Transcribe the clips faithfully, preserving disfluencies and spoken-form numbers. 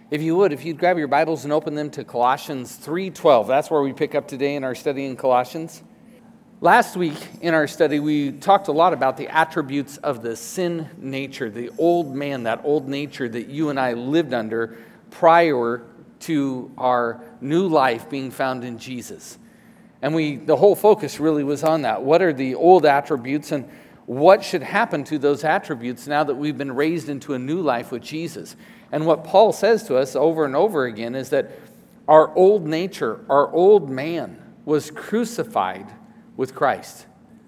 If you would, if you'd grab your Bibles and open them to Colossians three twelve. That's where we pick up today in our study in Colossians. Last week in our study, we talked a lot about the attributes of the sin nature, the old man, that old nature that you and I lived under prior to our new life being found in Jesus. And we, the whole focus really was on that. What are the old attributes and what should happen to those attributes now that we've been raised into a new life with Jesus? And what Paul says to us over and over again is that our old nature, our old man, was crucified with Christ.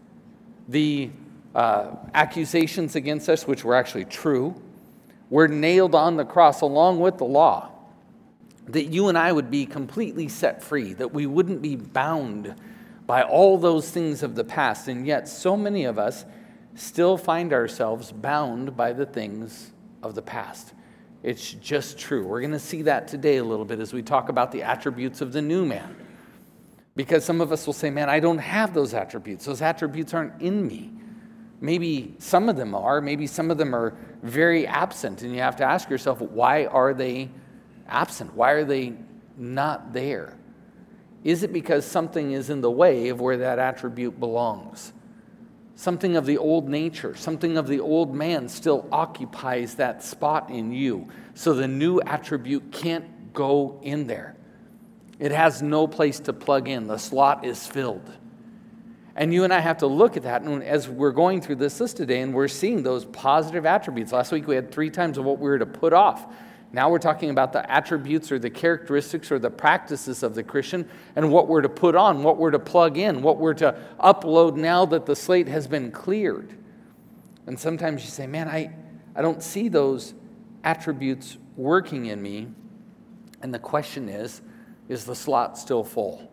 The uh, accusations against us, which were actually true, were nailed on the cross along with the law, that you and I would be completely set free, that we wouldn't be bound by all those things of the past. And yet so many of us still find ourselves bound by the things of the past. It's just true. We're going to see that today a little bit as we talk about the attributes of the new man. Because some of us will say, man, I don't have those attributes. Those attributes aren't in me. Maybe some of them are. Maybe some of them are very absent. And you have to ask yourself, why are they absent? Why are they not there? Is it because something is in the way of where that attribute belongs? Something of the old nature, something of the old man still occupies that spot in you. So the new attribute can't go in there. It has no place to plug in. The slot is filled. And you and I have to look at that. And as we're going through this list today and we're seeing those positive attributes. Last week we had three times of what we were to put off. Now we're talking about the attributes or the characteristics or the practices of the Christian and what we're to put on, what we're to plug in, what we're to upload now that the slate has been cleared. And sometimes you say, man, I, I don't see those attributes working in me. And the question is, is the slot still full?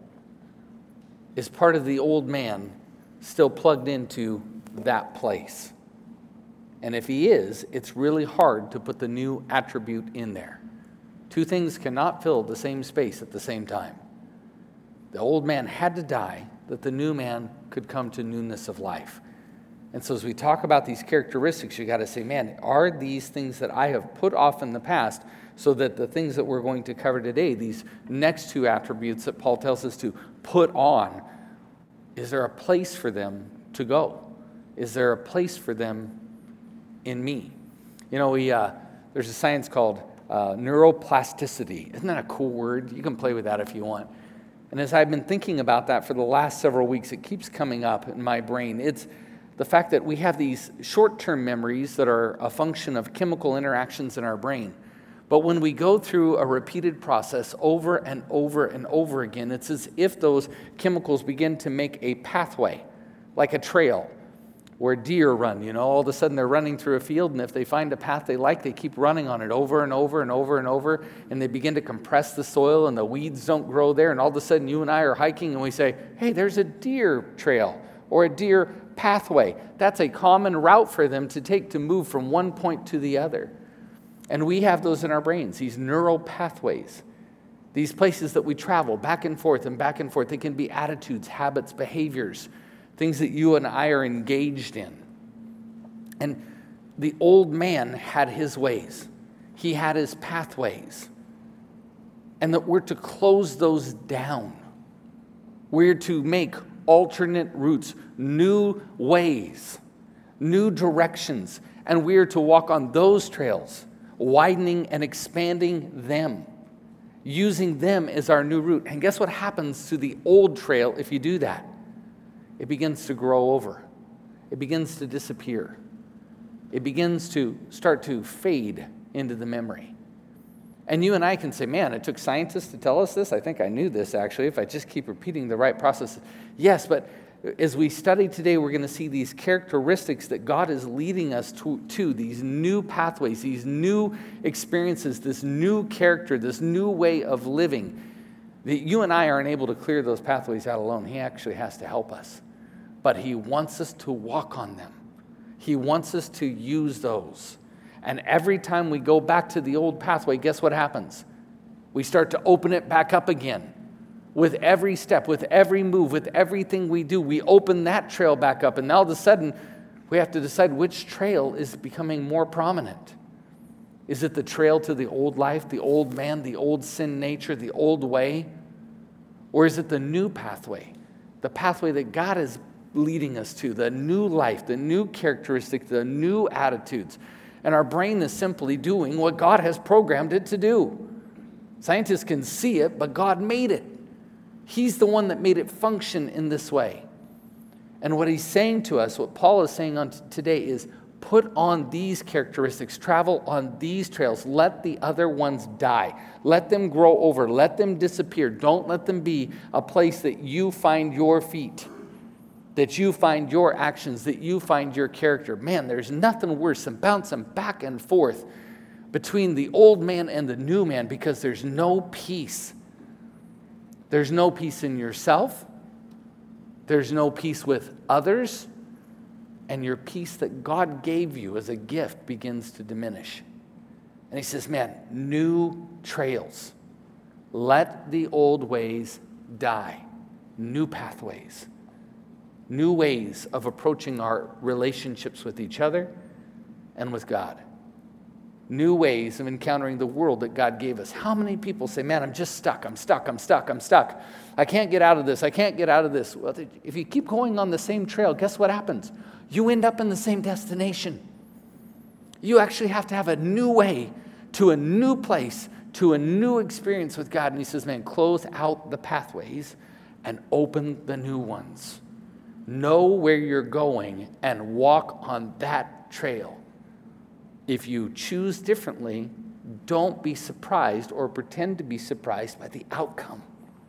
Is part of the old man still plugged into that place? And if he is, it's really hard to put the new attribute in there. Two things cannot fill the same space at the same time. The old man had to die that the new man could come to newness of life. And so as we talk about these characteristics, you got to say, man, are these things that I have put off in the past so that the things that we're going to cover today, these next two attributes that Paul tells us to put on, is there a place for them to go? Is there a place for them in me? You know, we uh, there's a science called uh, neuroplasticity. Isn't that a cool word? You can play with that if you want. And as I've been thinking about that for the last several weeks, it keeps coming up in my brain. It's the fact that we have these short-term memories that are a function of chemical interactions in our brain. But when we go through a repeated process over and over and over again, it's as if those chemicals begin to make a pathway, like a trail, where deer run. You know, all of a sudden they're running through a field, and if they find a path they like, they keep running on it over and over and over and over, and they begin to compress the soil, and the weeds don't grow there, and all of a sudden you and I are hiking, and we say, hey, there's a deer trail, or a deer pathway. That's a common route for them to take to move from one point to the other. And we have those in our brains, these neural pathways, these places that we travel back and forth and back and forth. They can be attitudes, habits, behaviors, things that you and I are engaged in. And the old man had his ways. He had his pathways. And that we're to close those down. We're to make alternate routes, new ways, new directions. And we are to walk on those trails, widening and expanding them, using them as our new route. And guess what happens to the old trail if you do that? It begins to grow over. It begins to disappear. It begins to start to fade into the memory. And you and I can say, man, it took scientists to tell us this. I think I knew this, actually, if I just keep repeating the right process. Yes, but as we study today, we're going to see these characteristics that God is leading us to, to, these new pathways, these new experiences, this new character, this new way of living. That you and I aren't able to clear those pathways out alone. He actually has to help us. But he wants us to walk on them. He wants us to use those. And every time we go back to the old pathway, guess what happens? We start to open it back up again. With every step, with every move, with everything we do, we open that trail back up. And now all of a sudden, we have to decide which trail is becoming more prominent. Is it the trail to the old life, the old man, the old sin nature, the old way? Or is it the new pathway, the pathway that God is leading us to, the new life, the new characteristics, the new attitudes? And our brain is simply doing what God has programmed it to do. Scientists can see it, but God made it. He's the one that made it function in this way. And what he's saying to us, what Paul is saying on t- today is, put on these characteristics, travel on these trails, let the other ones die. Let them grow over, let them disappear. Don't let them be a place that you find your feet, that you find your actions, that you find your character. Man, there's nothing worse than bouncing back and forth between the old man and the new man, because there's no peace. There's no peace in yourself. There's no peace with others. And your peace that God gave you as a gift begins to diminish. And he says, man, new trails. Let the old ways die. New pathways. New ways of approaching our relationships with each other and with God. New ways of encountering the world that God gave us. How many people say, man, I'm just stuck, I'm stuck, I'm stuck, I'm stuck. I can't get out of this, I can't get out of this. Well, if you keep going on the same trail, guess what happens? You end up in the same destination. You actually have to have a new way to a new place, to a new experience with God. And he says, man, close out the pathways and open the new ones. Know where you're going and walk on that trail. If you choose differently, don't be surprised or pretend to be surprised by the outcome.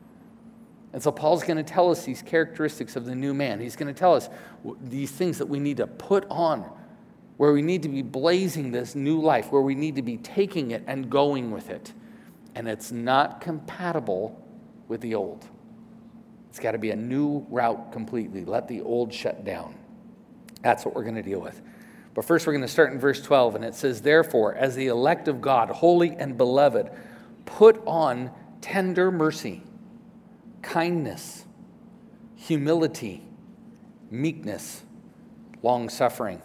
And so Paul's going to tell us these characteristics of the new man. He's going to tell us these things that we need to put on, where we need to be blazing this new life, where we need to be taking it and going with it. And it's not compatible with the old. It's got to be a new route completely. Let the old shut down. That's what we're going to deal with. But first we're going to start in verse twelve, and it says, therefore, as the elect of God, holy and beloved, put on tender mercy, kindness, humility, meekness, long-suffering.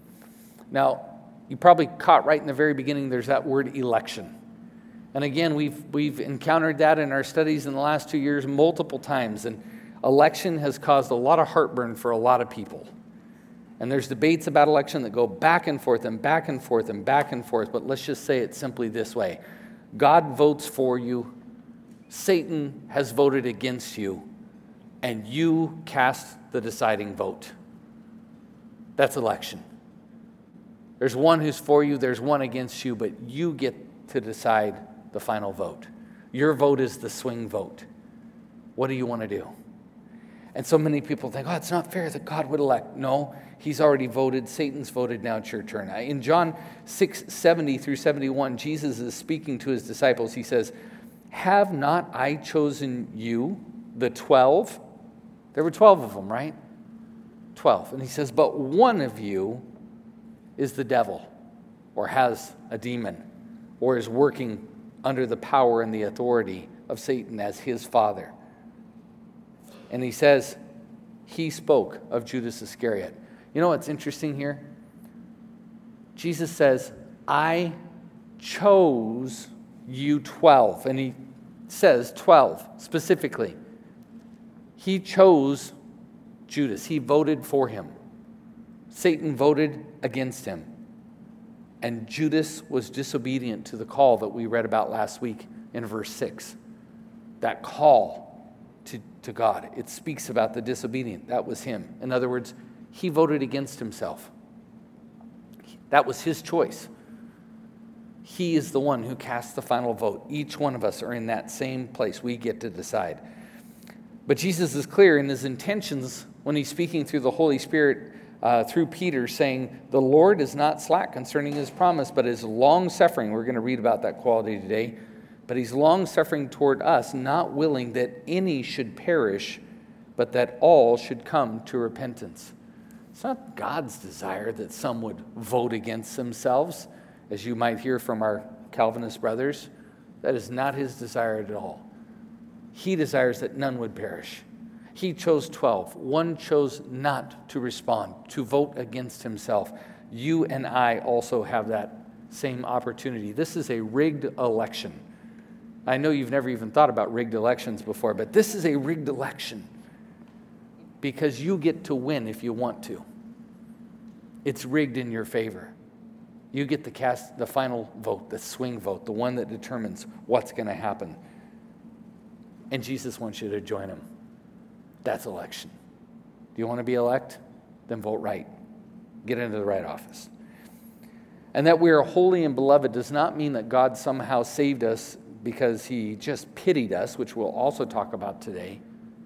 Now, you probably caught right in the very beginning, there's that word election. And again, we've we've encountered that in our studies in the last two years multiple times. And election has caused a lot of heartburn for a lot of people. And there's debates about election that go back and forth and back and forth and back and forth. But let's just say it simply this way. God votes for you. Satan has voted against you. And you cast the deciding vote. That's election. There's one who's for you, there's one against you, but you get to decide the final vote. Your vote is the swing vote. What do you want to do? And so many people think, oh, it's not fair that God would elect. No, he's already voted. Satan's voted. Now it's your turn. In John six seventy through seventy-one, Jesus is speaking to his disciples. He says, have not I chosen you, the twelve? There were twelve of them, right? Twelve. And he says, but one of you is the devil, or has a demon, or is working under the power and the authority of Satan as his father. And he says, he spoke of Judas Iscariot. You know what's interesting here? Jesus says, I chose you twelve. And he says twelve specifically. He chose Judas. He voted for him. Satan voted against him. And Judas was disobedient to the call that we read about last week in verse six. That call to, to God. It speaks about the disobedient. That was him. In other words, he voted against himself. That was his choice. He is the one who cast the final vote. Each one of us are in that same place. We get to decide. But Jesus is clear in his intentions when he's speaking through the Holy Spirit Uh, through Peter, saying, the Lord is not slack concerning his promise, but is long-suffering. We're going to read about that quality today. But he's long-suffering toward us, not willing that any should perish, but that all should come to repentance. It's not God's desire that some would vote against themselves, as you might hear from our Calvinist brothers. That is not his desire at all. He desires that none would perish. He chose twelve. One chose not to respond, to vote against himself. You and I also have that same opportunity. This is a rigged election. I know you've never even thought about rigged elections before, but this is a rigged election because you get to win if you want to. It's rigged in your favor. You get to cast the final vote, the swing vote, the one that determines what's going to happen. And Jesus wants you to join him. That's election. Do you want to be elect? Then vote right. Get into the right office. And that we are holy and beloved does not mean that God somehow saved us because he just pitied us, which we'll also talk about today.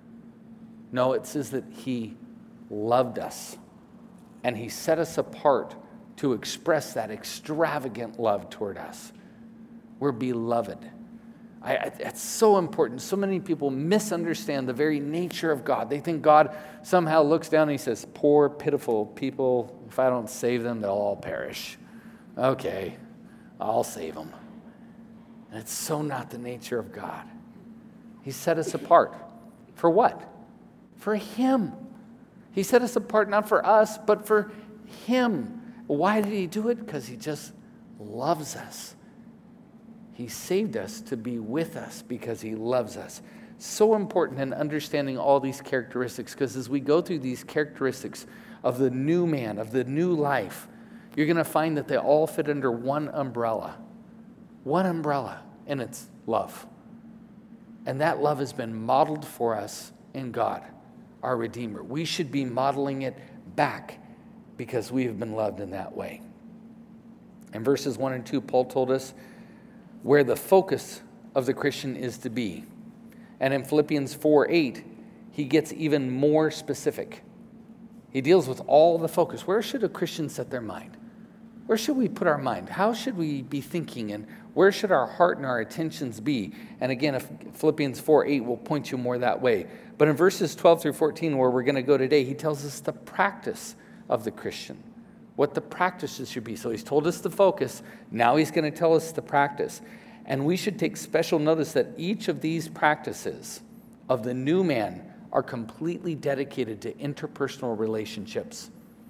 No, it says that he loved us and he set us apart to express that extravagant love toward us. We're beloved. I, I, it's so important. So many people misunderstand the very nature of God. They think God somehow looks down and he says, poor, pitiful people, if I don't save them, they'll all perish. Okay, I'll save them. And it's so not the nature of God. He set us apart. For what? For him. He set us apart not for us, but for him. Why did he do it? Because he just loves us. He saved us to be with us because he loves us. So important in understanding all these characteristics, because as we go through these characteristics of the new man, of the new life, you're going to find that they all fit under one umbrella. One umbrella, and it's love. And that love has been modeled for us in God, our Redeemer. We should be modeling it back because we have been loved in that way. In verses one and two, Paul told us where the focus of the Christian is to be. And in Philippians four eight, he gets even more specific. He deals with all the focus. Where should a Christian set their mind? Where should we put our mind? How should we be thinking? And where should our heart and our attentions be? And again, if Philippians four eight will point you more that way. But in verses twelve through fourteen, where we're going to go today, he tells us the practice of the Christian, what the practices should be. So he's told us the focus. Now he's going to tell us the practice. And we should take special notice that each of these practices of the new man are completely dedicated to interpersonal relationships.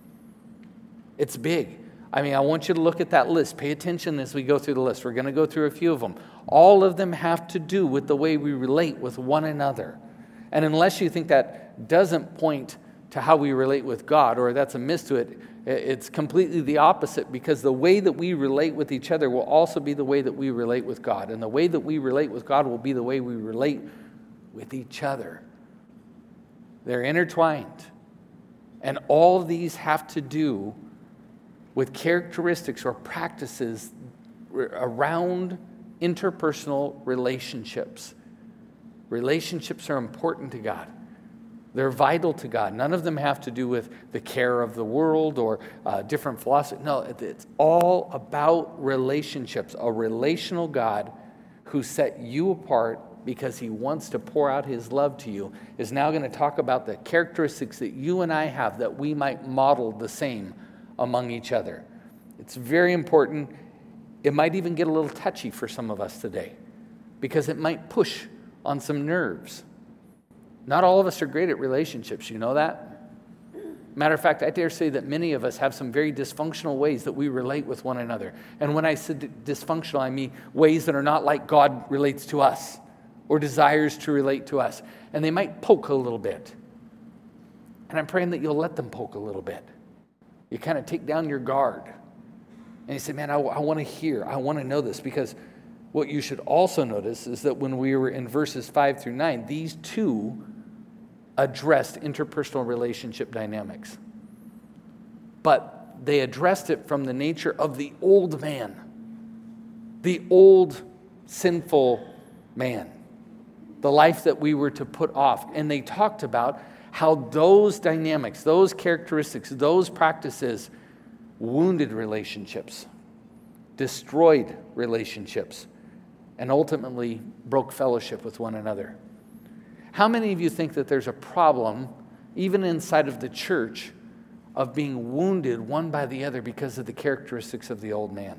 It's big. I mean, I want you to look at that list. Pay attention as we go through the list. We're going to go through a few of them. All of them have to do with the way we relate with one another. And unless you think that doesn't point to how we relate with God, or that's a miss to it, it's completely the opposite, because the way that we relate with each other will also be the way that we relate with God. And the way that we relate with God will be the way we relate with each other. They're intertwined. And all of these have to do with characteristics or practices around interpersonal relationships. Relationships are important to God. They're vital to God. None of them have to do with the care of the world or uh, different philosophy. No, it's all about relationships. A relational God who set you apart because he wants to pour out his love to you is now going to talk about the characteristics that you and I have that we might model the same among each other. It's very important. It might even get a little touchy for some of us today because it might push on some nerves. Not all of us are great at relationships, you know that? Matter of fact, I dare say that many of us have some very dysfunctional ways that we relate with one another. And when I say dysfunctional, I mean ways that are not like God relates to us or desires to relate to us. And they might poke a little bit. And I'm praying that you'll let them poke a little bit. You kind of take down your guard. And you say, man, I, I want to hear. I want to know this. Because what you should also notice is that when we were in verses five through nine, these two addressed interpersonal relationship dynamics. But they addressed it from the nature of the old man, the old sinful man, the life that we were to put off. And they talked about how those dynamics, those characteristics, those practices wounded relationships, destroyed relationships, and ultimately broke fellowship with one another. How many of you think that there's a problem, even inside of the church, of being wounded one by the other because of the characteristics of the old man?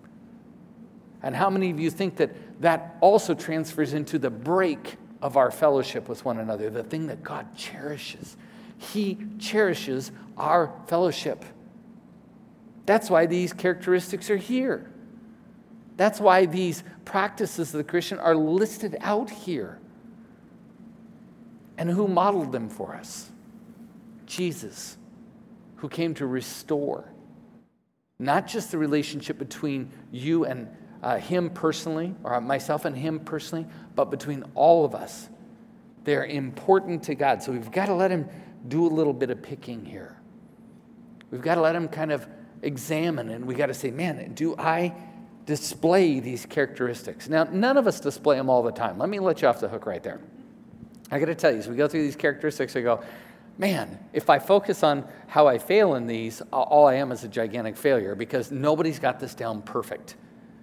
And how many of you think that that also transfers into the break of our fellowship with one another, the thing that God cherishes? He cherishes our fellowship. That's why these characteristics are here. That's why these practices of the Christian are listed out here. And who modeled them for us? Jesus, who came to restore not just the relationship between you and uh, him personally, or myself and him personally, but between all of us. They're important to God. So we've got to let him do a little bit of picking here. We've got to let him kind of examine, and we got to say, man, do I display these characteristics? Now, none of us display them all the time. Let me let you off the hook right there. I got to tell you, as we go through these characteristics, I go, man, if I focus on how I fail in these, all I am is a gigantic failure, because nobody's got this down perfect.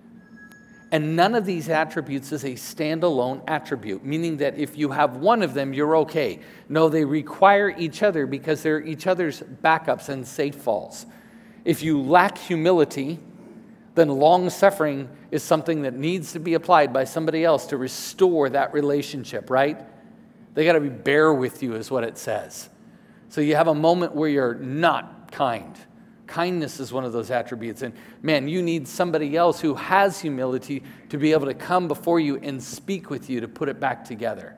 And none of these attributes is a standalone attribute, meaning that if you have one of them, you're okay. No, they require each other because they're each other's backups and safe falls. If you lack humility, then long-suffering is something that needs to be applied by somebody else to restore that relationship, right? They got to be bear with you is what it says. So you have a moment where you're not kind. Kindness is one of those attributes. And man, you need somebody else who has humility to be able to come before you and speak with you to put it back together.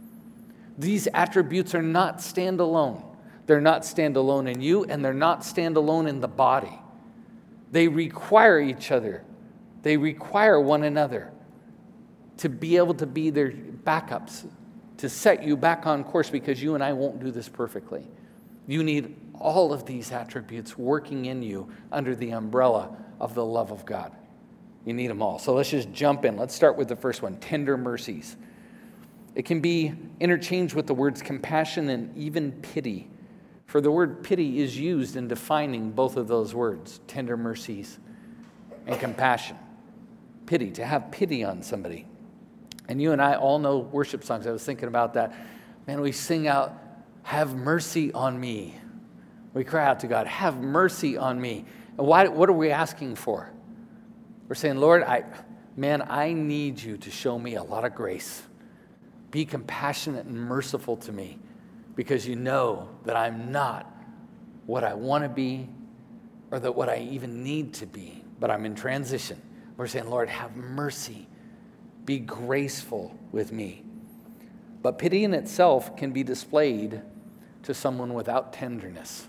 These attributes are not standalone. They're not standalone in you, and they're not standalone in the body. They require each other. They require one another to be able to be their backups, to set you back on course, because you and I won't do this perfectly. You need all of these attributes working in you under the umbrella of the love of God. You need them all. So let's just jump in. Let's start with the first one, tender mercies. It can be interchanged with the words compassion and even pity. For the word pity is used in defining both of those words, tender mercies and compassion. Pity, to have pity on somebody. And you and I all know worship songs. I was thinking about that. Man, we sing out, have mercy on me. We cry out to God, have mercy on me. And why, what are we asking for? We're saying, Lord, I, man, I need you to show me a lot of grace. Be compassionate and merciful to me, because you know that I'm not what I want to be or that what I even need to be, but I'm in transition. We're saying, Lord, have mercy. Be graceful with me. But pity in itself can be displayed to someone without tenderness.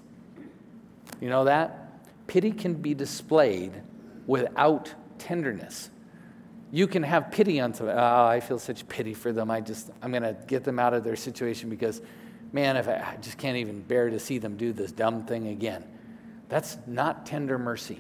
You know that? Pity can be displayed without tenderness. You can have pity on somebody. Oh, I feel such pity for them. I just, I'm going to get them out of their situation because, man, if I, I just can't even bear to see them do this dumb thing again. That's not tender mercy.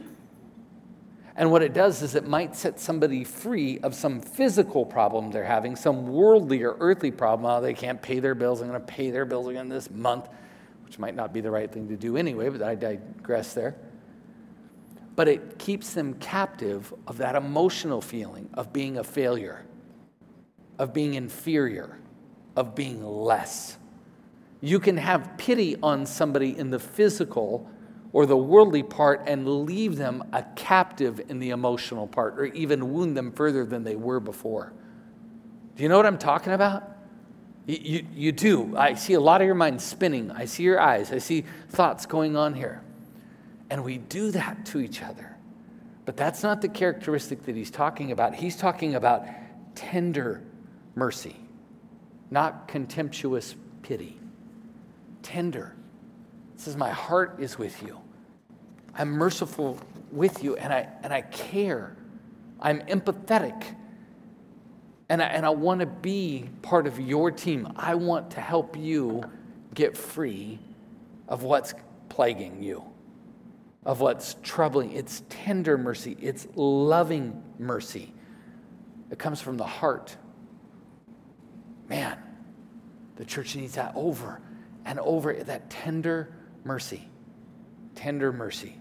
And what it does is it might set somebody free of some physical problem they're having, some worldly or earthly problem. Oh, they can't pay their bills. I'm going to pay their bills again this month, which might not be the right thing to do anyway, but I digress there. But it keeps them captive of that emotional feeling of being a failure, of being inferior, of being less. You can have pity on somebody in the physical or the worldly part and leave them a captive in the emotional part, or even wound them further than they were before. Do you know what I'm talking about? You, you, you do. I see a lot of your mind spinning. I see your eyes. I see thoughts going on here. And we do that to each other. But that's not the characteristic that he's talking about. He's talking about tender mercy, not contemptuous pity. Tender. It says, my heart is with you. I'm merciful with you, and I and I care. I'm empathetic. And I, and I want to be part of your team. I want to help you get free of what's plaguing you, of what's troubling. It's tender mercy. It's loving mercy. It comes from the heart. Man, the church needs that over and over, that tender mercy. Tender mercy.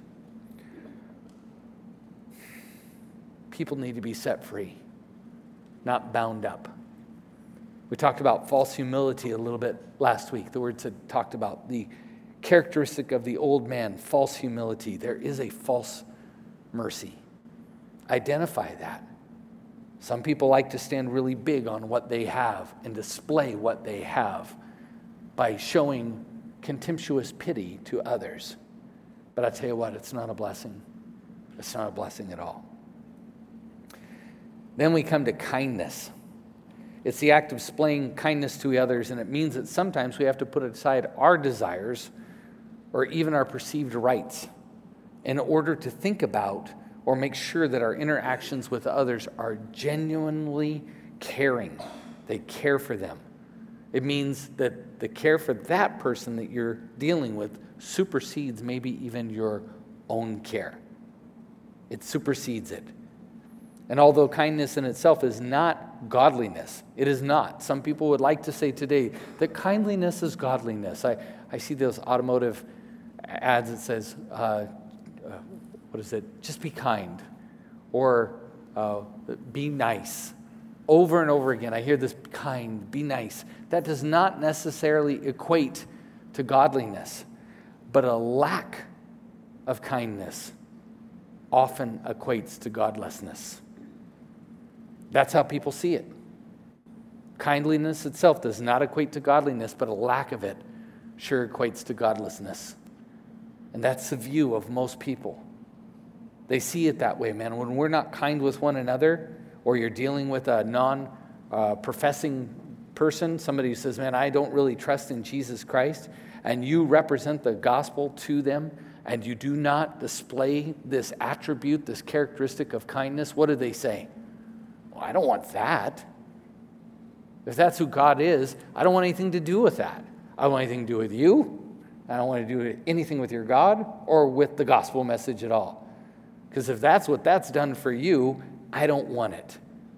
People need to be set free, not bound up. We talked about false humility a little bit last week. The words had talked about the characteristic of the old man, false humility. There is a false mercy. Identify that. Some people like to stand really big on what they have and display what they have by showing contemptuous pity to others. But I tell you what, it's not a blessing. It's not a blessing at all. Then we come to kindness. It's the act of displaying kindness to others, and it means that sometimes we have to put aside our desires or even our perceived rights in order to think about or make sure that our interactions with others are genuinely caring. They care for them. It means that the care for that person that you're dealing with supersedes maybe even your own care. It supersedes it. And although kindness in itself is not godliness, it is not. Some people would like to say today that kindliness is godliness. I, I see those automotive ads that says, uh, uh, what is it? Just be kind. Or uh, be nice. Over and over again, I hear this kind, be nice. That does not necessarily equate to godliness, but a lack of kindness often equates to godlessness. That's how people see it. Kindliness itself does not equate to godliness, but a lack of it sure equates to godlessness. And that's the view of most people. They see it that way, man. When we're not kind with one another, or you're dealing with a non-professing uh, person, somebody who says, man, I don't really trust in Jesus Christ, and you represent the gospel to them, and you do not display this attribute, this characteristic of kindness, what do they say? Well, I don't want that. If that's who God is, I don't want anything to do with that. I don't want anything to do with you. I don't want to do anything with your God or with the gospel message at all. Because if that's what that's done for you, I don't want it.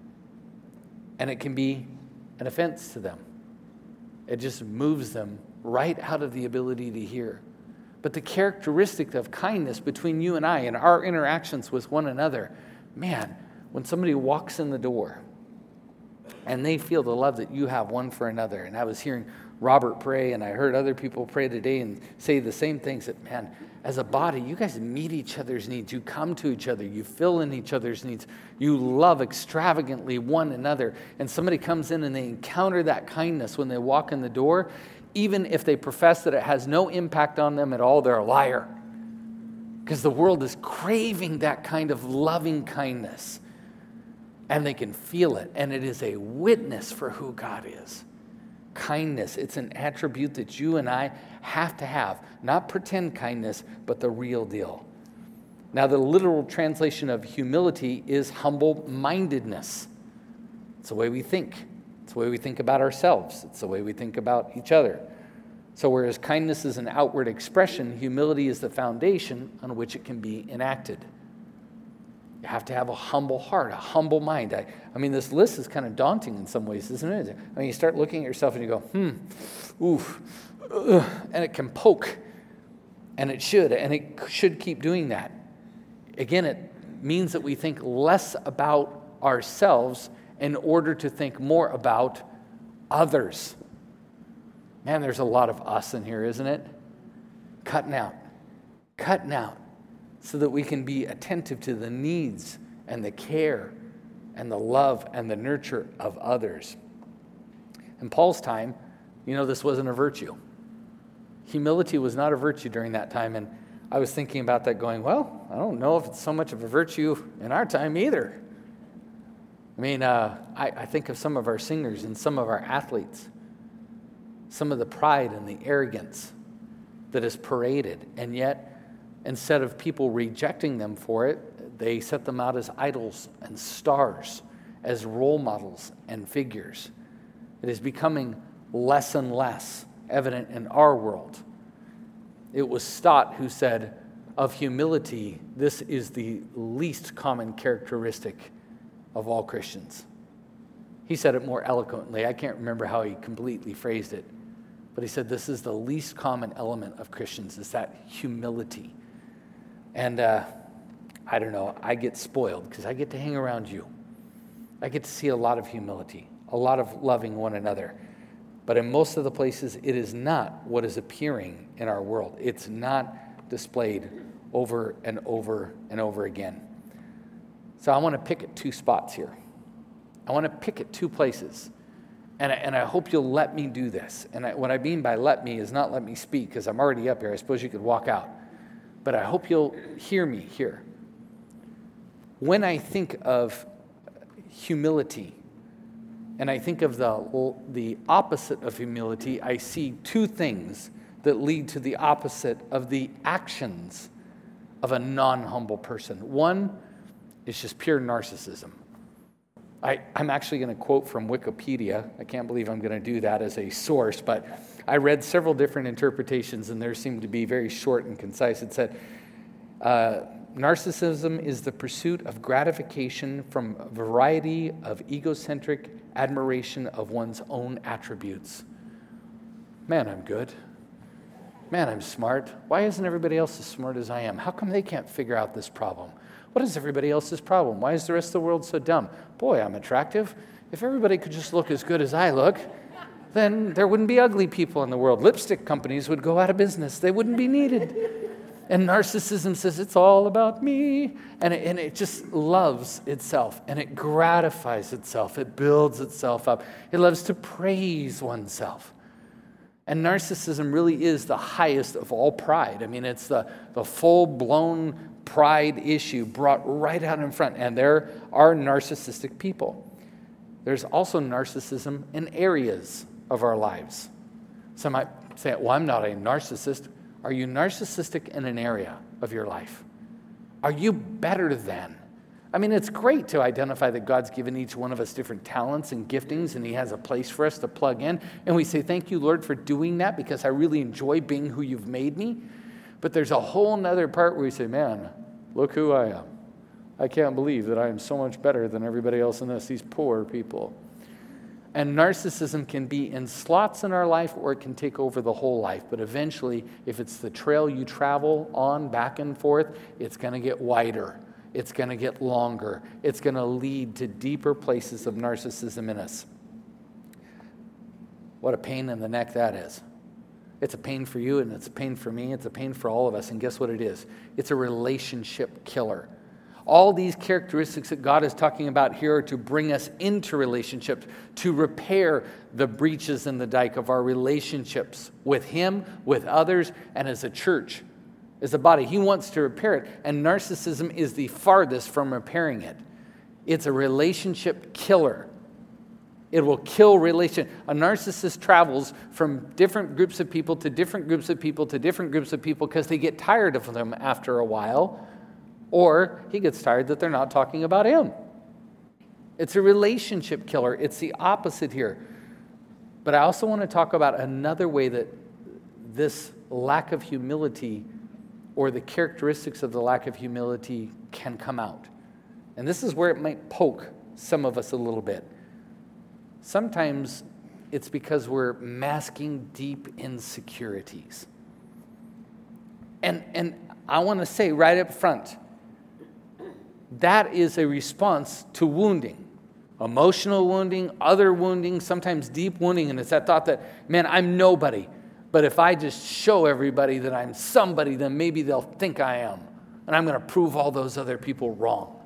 And it can be an offense to them. It just moves them right out of the ability to hear. But the characteristic of kindness between you and I and our interactions with one another, man, when somebody walks in the door and they feel the love that you have one for another, and I was hearing Robert pray, and I heard other people pray today and say the same things, that, man, as a body, you guys meet each other's needs. You come to each other. You fill in each other's needs. You love extravagantly one another. And somebody comes in and they encounter that kindness when they walk in the door, even if they profess that it has no impact on them at all, they're a liar. Because the world is craving that kind of loving kindness. And they can feel it. And it is a witness for who God is. Kindness, it's an attribute that you and I have to have. Not pretend kindness, but the real deal. Now, the literal translation of humility is humble-mindedness. It's the way we think. It's the way we think about ourselves. It's the way we think about each other. So whereas kindness is an outward expression, humility is the foundation on which it can be enacted. You have to have a humble heart, a humble mind. I, I mean, this list is kind of daunting in some ways, isn't it? I mean, you start looking at yourself and you go, hmm, oof, ugh, and it can poke, and it should, and it should keep doing that. Again, it means that we think less about ourselves in order to think more about others. Man, there's a lot of us in here, isn't it? Cutting out, cutting out. So that we can be attentive to the needs and the care and the love and the nurture of others. In Paul's time, you know, this wasn't a virtue. Humility was not a virtue during that time. And I was thinking about that going, well, I don't know if it's so much of a virtue in our time either. I mean, uh, I, I think of some of our singers and some of our athletes, some of the pride and the arrogance that is paraded, and yet instead of people rejecting them for it, they set them out as idols and stars, as role models and figures. It is becoming less and less evident in our world. It was Stott who said, of humility, this is the least common characteristic of all Christians. He said it more eloquently. I can't remember how he completely phrased it, but he said this is the least common element of Christians, is that humility. And uh, I don't know, I get spoiled because I get to hang around you. I get to see a lot of humility, a lot of loving one another. But in most of the places, it is not what is appearing in our world. It's not displayed over and over and over again. So I want to pick at two spots here. I want to pick at two places. And I, and I hope you'll let me do this. And I, what I mean by let me is not let me speak, because I'm already up here. I suppose you could walk out. But I hope you'll hear me here. When I think of humility. And I think of the, the opposite of humility. I see two things that lead to the opposite of the actions of a non-humble person. One is just pure narcissism. I, I'm actually going to quote from Wikipedia. I can't believe I'm going to do that as a source, but I read several different interpretations, and there seemed to be very short and concise. It said, uh, narcissism is the pursuit of gratification from a variety of egocentric admiration of one's own attributes. Man, I'm good. Man, I'm smart. Why isn't everybody else as smart as I am? How come they can't figure out this problem? What is everybody else's problem? Why is the rest of the world so dumb? Boy, I'm attractive. If everybody could just look as good as I look, then there wouldn't be ugly people in the world. Lipstick companies would go out of business. They wouldn't be needed. And narcissism says it's all about me. And it, and it just loves itself. And it gratifies itself. It builds itself up. It loves to praise oneself. And narcissism really is the highest of all pride. I mean, it's the, the full-blown pride issue brought right out in front. And there are narcissistic people. There's also narcissism in areas of our lives. Some might say, well, I'm not a narcissist. Are you narcissistic in an area of your life? Are you better than? I mean, it's great to identify that God's given each one of us different talents and giftings, and he has a place for us to plug in. And we say, thank you, Lord, for doing that, because I really enjoy being who you've made me. But there's a whole nother part where we say, man, look who I am. I can't believe that I am so much better than everybody else in this, these poor people. And narcissism can be in slots in our life, or it can take over the whole life. But eventually, if it's the trail you travel on back and forth, it's going to get wider. It's going to get longer. It's going to lead to deeper places of narcissism in us. What a pain in the neck that is. It's a pain for you, and it's a pain for me. It's a pain for all of us. And guess what it is? It's a relationship killer. All these characteristics that God is talking about here are to bring us into relationships, to repair the breaches in the dike of our relationships with him, with others, and as a church, as a body. He wants to repair it, and narcissism is the farthest from repairing it. It's a relationship killer. It will kill relation. A narcissist travels from different groups of people to different groups of people to different groups of people because they get tired of them after a while. Or he gets tired that they're not talking about him. It's a relationship killer. It's the opposite here. But I also want to talk about another way that this lack of humility, or the characteristics of the lack of humility, can come out. And this is where it might poke some of us a little bit. Sometimes it's because we're masking deep insecurities. And, and I want to say right up front, that is a response to wounding. Emotional wounding, other wounding, sometimes deep wounding. And it's that thought that, man, I'm nobody. But if I just show everybody that I'm somebody, then maybe they'll think I am. And I'm going to prove all those other people wrong.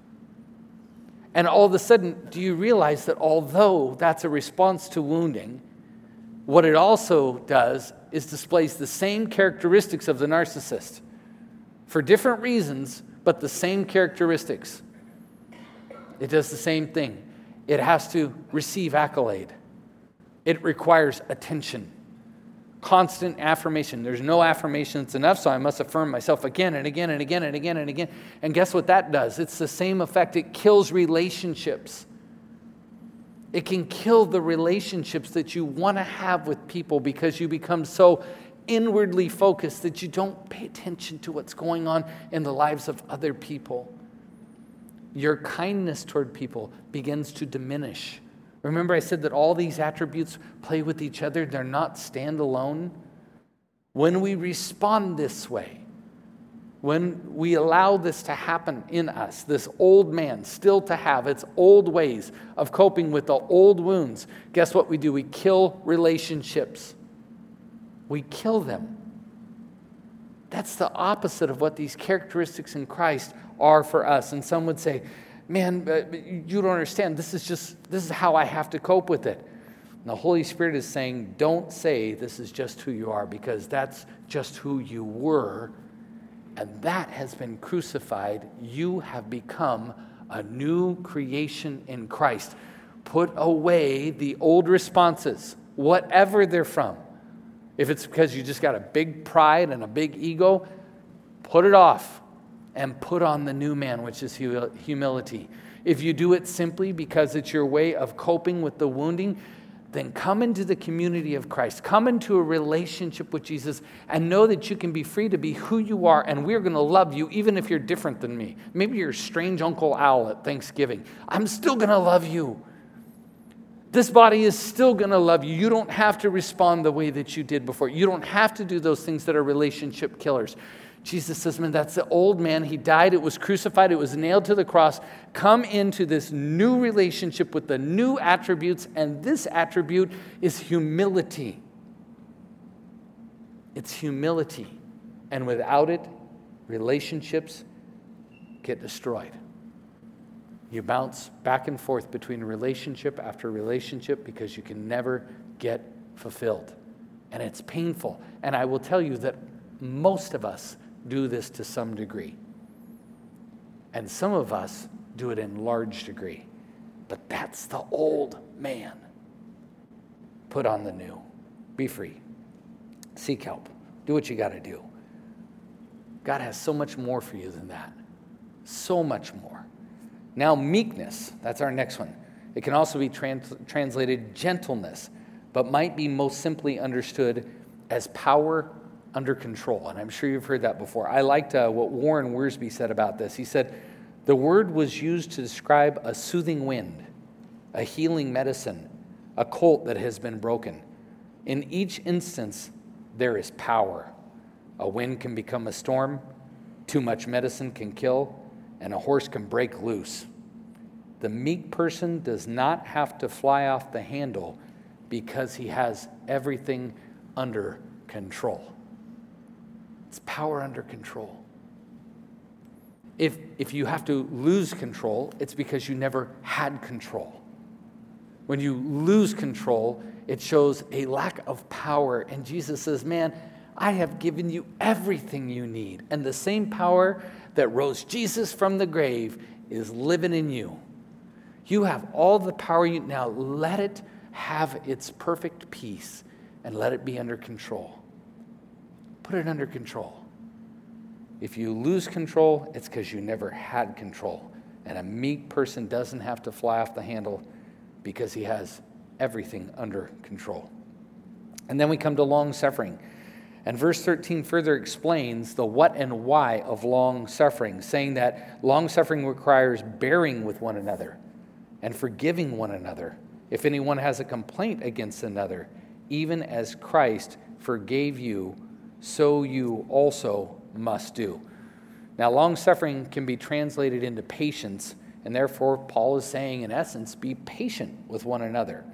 And all of a sudden, do you realize that although that's a response to wounding, what it also does is displays the same characteristics of the narcissist for different reasons, but the same characteristics. It does the same thing. It has to receive accolade. It requires attention, constant affirmation. There's no affirmation that's enough, so I must affirm myself again and again and again and again and again. And guess what that does? It's the same effect. It kills relationships. It can kill the relationships that you want to have with people because you become so inwardly focused that you don't pay attention to what's going on in the lives of other people. Your kindness toward people begins to diminish. Remember I said that all these attributes play with each other. They're not standalone. When we respond this way, when we allow this to happen in us, this old man still to have its old ways of coping with the old wounds, guess what we do? We kill relationships. We kill them. That's the opposite of what these characteristics in Christ are for us. And some would say, man, you don't understand. This is just, this is how I have to cope with it. And the Holy Spirit is saying, don't say this is just who you are, because that's just who you were. And that has been crucified. You have become a new creation in Christ. Put away the old responses, whatever they're from. If it's because you just got a big pride and a big ego, put it off and put on the new man, which is humility. If you do it simply because it's your way of coping with the wounding, then come into the community of Christ. Come into a relationship with Jesus and know that you can be free to be who you are, and we're going to love you even if you're different than me. Maybe you're a strange Uncle Al at Thanksgiving. I'm still going to love you. This body is still going to love you. You don't have to respond the way that you did before. You don't have to do those things that are relationship killers. Jesus says, man, that's the old man. He died. It was crucified. It was nailed to the cross. Come into this new relationship with the new attributes, and this attribute is humility. It's humility. And without it, relationships get destroyed. You bounce back and forth between relationship after relationship because you can never get fulfilled. And it's painful. And I will tell you that most of us do this to some degree. And some of us do it in large degree. But that's the old man. Put on the new. Be free. Seek help. Do what you got to do. God has so much more for you than that. So much more. Now, meekness, that's our next one. It can also be trans- translated gentleness, but might be most simply understood as power under control. And I'm sure you've heard that before. I liked uh, what Warren Wiersbe said about this. He said, the word was used to describe a soothing wind, a healing medicine, a colt that has been broken. In each instance, there is power. A wind can become a storm, too much medicine can kill, and a horse can break loose. The meek person does not have to fly off the handle because he has everything under control. It's power under control. If, if you have to lose control, it's because you never had control. When you lose control, it shows a lack of power. And Jesus says, man, I have given you everything you need. And the same power that rose Jesus from the grave is living in you. You have all the power you now. Let it have its perfect peace and let it be under control. Put it under control. If you lose control, it's because you never had control. And a meek person doesn't have to fly off the handle because he has everything under control. And then we come to long suffering. And verse thirteen further explains the what and why of long suffering, saying that long suffering requires bearing with one another and forgiving one another. If anyone has a complaint against another, even as Christ forgave you, so you also must do. Now, long suffering can be translated into patience, and therefore Paul is saying, in essence, be patient with one another.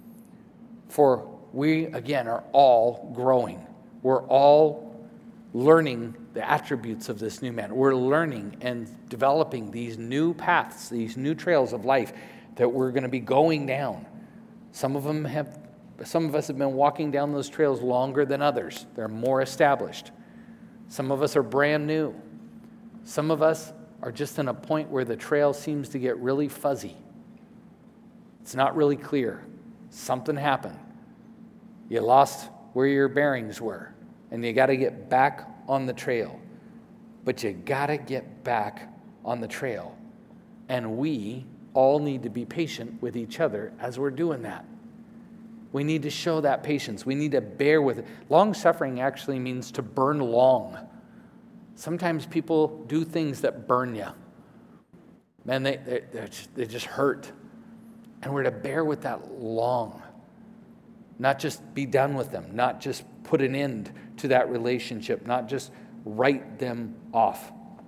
For we, again, are all growing. We're all learning the attributes of this new man. We're learning and developing these new paths, these new trails of life that we're going to be going down. Some of them have, some of us have been walking down those trails longer than others. They're more established. Some of us are brand new. Some of us are just in a point where the trail seems to get really fuzzy. It's not really clear. Something happened. You lost where your bearings were, and you got to get back on the trail. But you got to get back on the trail. And we all need to be patient with each other as we're doing that. We need to show that patience. We need to bear with it. Long suffering actually means to burn long. Sometimes people do things that burn you. Man, they, they, just, they just hurt. And we're to bear with that long. Not just be done with them. Not just put an end to that relationship. Not just write them off.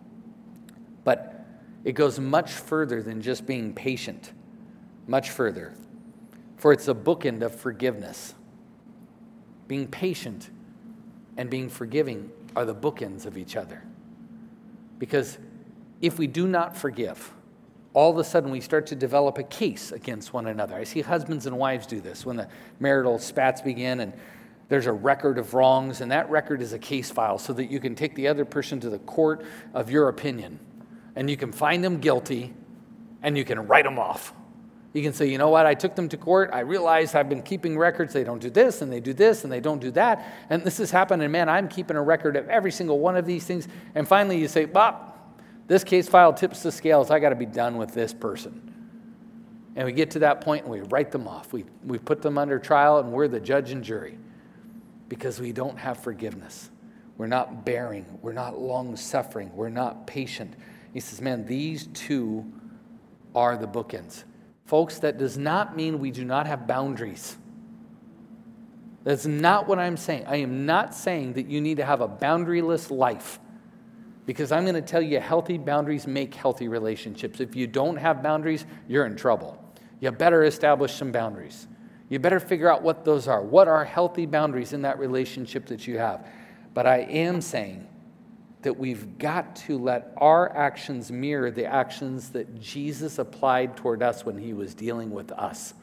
But it goes much further than just being patient. Much further. For it's a bookend of forgiveness. Being patient and being forgiving are the bookends of each other. Because if we do not forgive, all of a sudden we start to develop a case against one another. I see husbands and wives do this when the marital spats begin and there's a record of wrongs, and that record is a case file so that you can take the other person to the court of your opinion. And you can find them guilty, and you can write them off. You can say, you know what, I took them to court. I realized I've been keeping records. They don't do this, and they do this, and they don't do that. And this has happened, and man, I'm keeping a record of every single one of these things. And finally you say, Bob, this case file tips the scales. I got to be done with this person. And we get to that point, and we write them off. We, we put them under trial, and we're the judge and jury because we don't have forgiveness. We're not bearing. We're not long-suffering. We're not patient. He says, man, these two are the bookends. Folks, that does not mean we do not have boundaries. That's not what I'm saying. I am not saying that you need to have a boundaryless life, because I'm going to tell you healthy boundaries make healthy relationships. If you don't have boundaries, you're in trouble. You better establish some boundaries. You better figure out what those are. What are healthy boundaries in that relationship that you have? But I am saying that we've got to let our actions mirror the actions that Jesus applied toward us when he was dealing with us.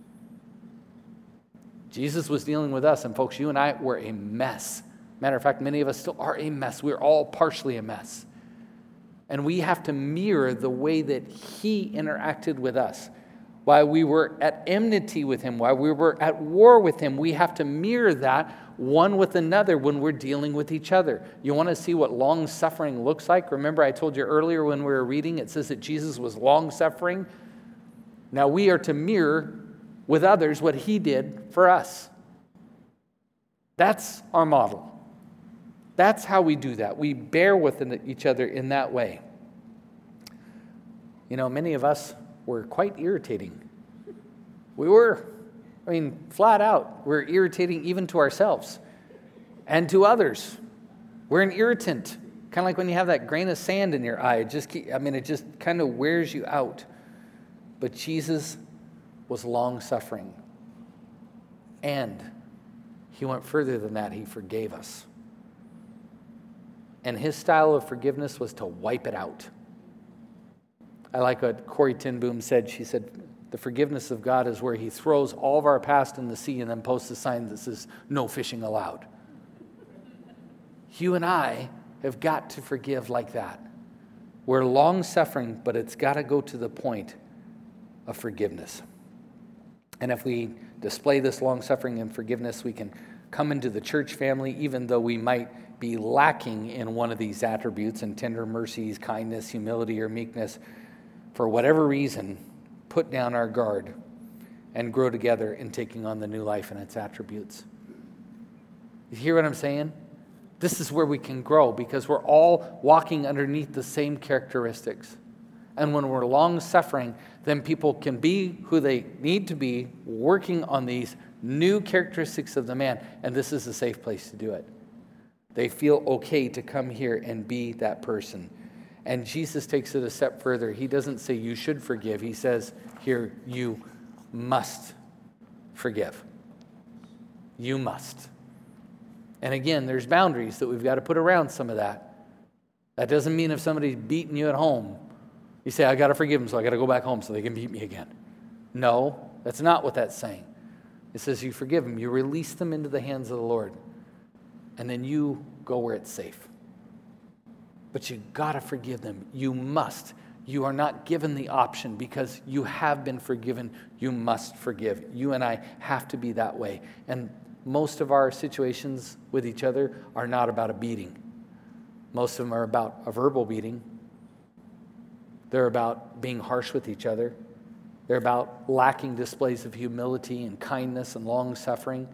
Jesus was dealing with us, and folks, you and I were a mess. Matter of fact, many of us still are a mess. We're all partially a mess. And we have to mirror the way that he interacted with us. While we were at enmity with him, while we were at war with him, we have to mirror that one with another when we're dealing with each other. You want to see what long-suffering looks like? Remember, I told you earlier when we were reading, it says that Jesus was long-suffering. Now we are to mirror with others what he did for us. That's our model. That's how we do that. We bear with each other in that way. You know, many of us were quite irritating. We were. I mean, flat out, we're irritating even to ourselves and to others. We're an irritant, kind of like when you have that grain of sand in your eye. It just, keep, I mean, it just kind of wears you out. But Jesus was long-suffering, and he went further than that. He forgave us. And his style of forgiveness was to wipe it out. I like what Corrie ten Boom said. She said, the forgiveness of God is where he throws all of our past in the sea and then posts a sign that says, no fishing allowed. You and I have got to forgive like that. We're long-suffering, but it's got to go to the point of forgiveness. And if we display this long-suffering and forgiveness, we can come into the church family, even though we might be lacking in one of these attributes, in tender mercies, kindness, humility, or meekness. For whatever reason, put down our guard and grow together in taking on the new life and its attributes. You hear what I'm saying? This is where we can grow, because we're all walking underneath the same characteristics. And when we're long-suffering, then people can be who they need to be, working on these new characteristics of the man, and this is a safe place to do it. They feel okay to come here and be that person. And Jesus takes it a step further. He doesn't say you should forgive. He says, here, you must forgive. You must. And again, there's boundaries that we've got to put around some of that. That doesn't mean if somebody's beating you at home, you say, I got to forgive them, so I got to go back home so they can beat me again. No, that's not what that's saying. It says you forgive them. You release them into the hands of the Lord. And then you go where it's safe. But you got to forgive them. You must. You are not given the option, because you have been forgiven. You must forgive. You and I have to be that way. And most of our situations with each other are not about a beating. Most of them are about a verbal beating. They're about being harsh with each other. They're about lacking displays of humility and kindness and long-suffering.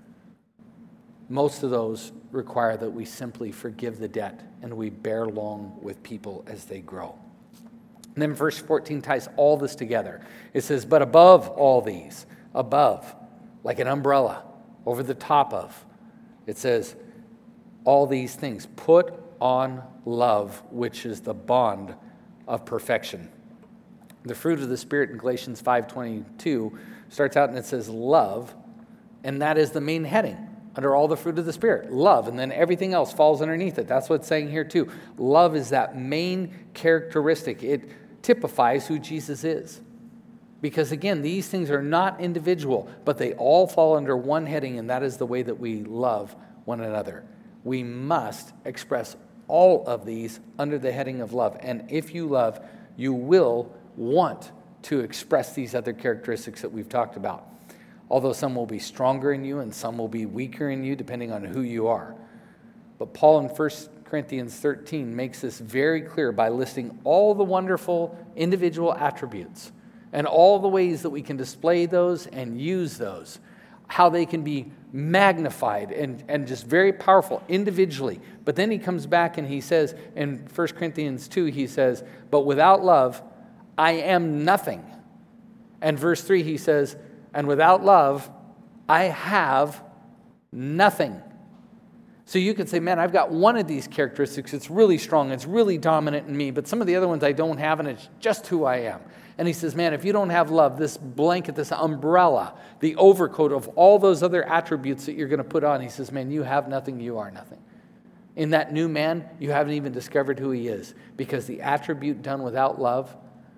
Most of those require that we simply forgive the debt and we bear long with people as they grow. And then verse fourteen ties all this together. It says, but above all these, above, like an umbrella, over the top of, it says, all these things, put on love, which is the bond of perfection. The fruit of the Spirit in Galatians five twenty-two starts out and it says love, and that is the main heading under all the fruit of the Spirit, love, and then everything else falls underneath it. That's what it's saying here too. Love is that main characteristic. It typifies who Jesus is. Because again, these things are not individual, but they all fall under one heading, and that is the way that we love one another. We must express all of these under the heading of love. And if you love, you will want to express these other characteristics that we've talked about. Although some will be stronger in you and some will be weaker in you, depending on who you are. But Paul in First Corinthians thirteen makes this very clear by listing all the wonderful individual attributes and all the ways that we can display those and use those, how they can be magnified and, and just very powerful individually. But then he comes back and he says in First Corinthians two, he says, but without love, I am nothing. And verse three, he says, and without love, I have nothing. So you could say, man, I've got one of these characteristics. It's really strong. It's really dominant in me. But some of the other ones I don't have, and it's just who I am. And he says, man, if you don't have love, this blanket, this umbrella, the overcoat of all those other attributes that you're going to put on, he says, man, you have nothing, you are nothing. In that new man, you haven't even discovered who he is. Because the attribute done without love,